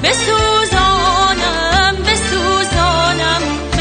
بسوزانم بسوزانم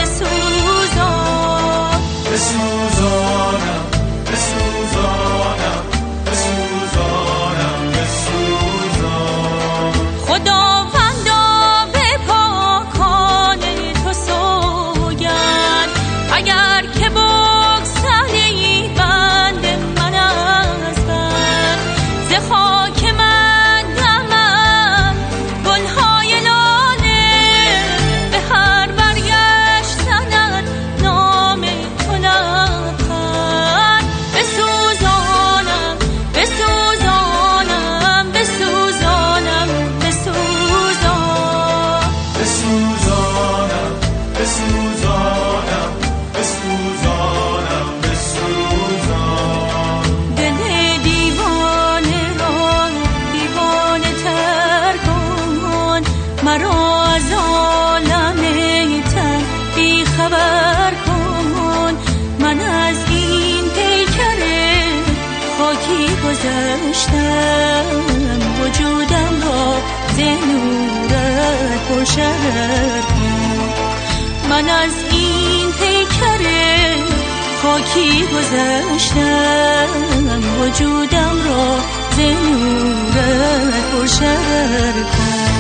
بسوزان بسوزانم بسوزانم بسوزانم بسوزان خداوندا به پاکان تو سوگند اگر که بگسلی بند من از بند ز خاک من دمم گلهای لاله به هر برگشتنت نام تو لبخند بسوزانم بسوزانم بسوزانم بسوزان بسوزانم بسوزانم بسوزانم بسوزان دل دیوانه را دیوانه تر کن مرا از عالم تن بی خبر کن من از این پیکر خاکی گذشتم وجودم را ز نورت پرشرر کن من از این پیکر خاکی گذشتم وجودم را ز نورت پرشرر کن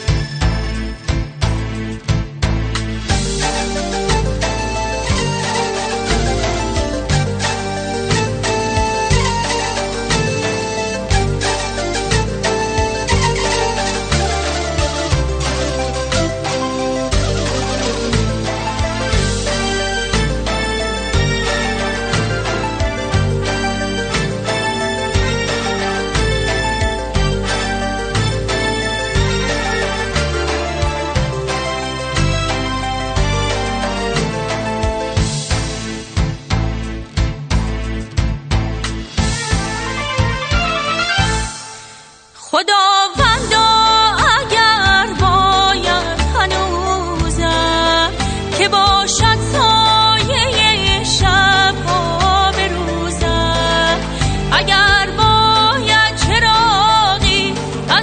خداوندا اگر باید هنوزم که باشد سایه شب‌ها به روزم اگر باید چراغی از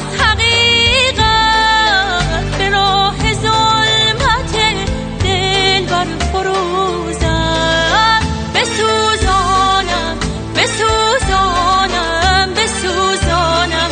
حقیقت به راه ظلمت دل برفروزم بسوزانم بسوزانم بسوزانم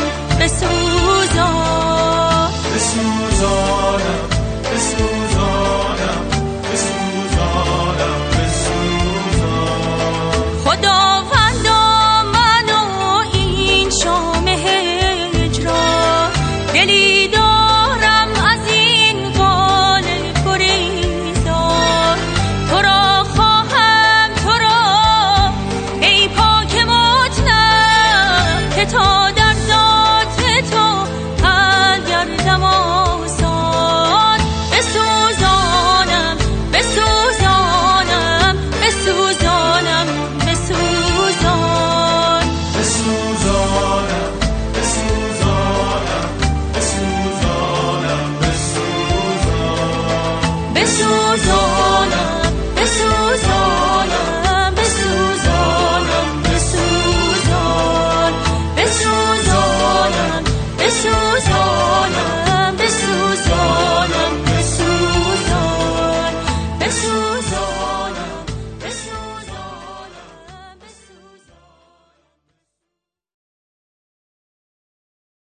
بسوزان بسوزانم بسوزانم بسوزانم بسوزان خداوندا منو این شام هجران دلی دارم از این قالب گریزان تو را خواهم تو را ای پاک مطلق که تا در ذات تو هر گردم آسان بسوزانم بسوزانم بسوزانم بسوزان بسوزانم بسوزانم بسوزانم بسوزان بسوزانم بسوزانم بسوزانم بسوزان بسوزانم بسوزانم